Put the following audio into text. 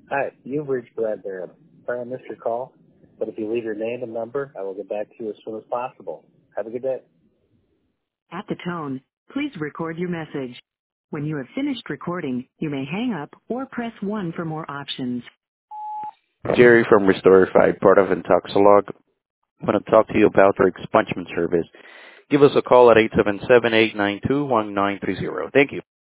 Hi, you've reached Brad Barron. Sorry I missed your call, but if you leave your name and number, I will get back to you as soon as possible. Have a good day. At the tone, please record your message. When you have finished recording, you may hang up or press 1 for more options. Jerry from Restorify, part of Intoxilog. I want to talk to you about our expungement service. Give us a call at 877-892-1930. Thank you.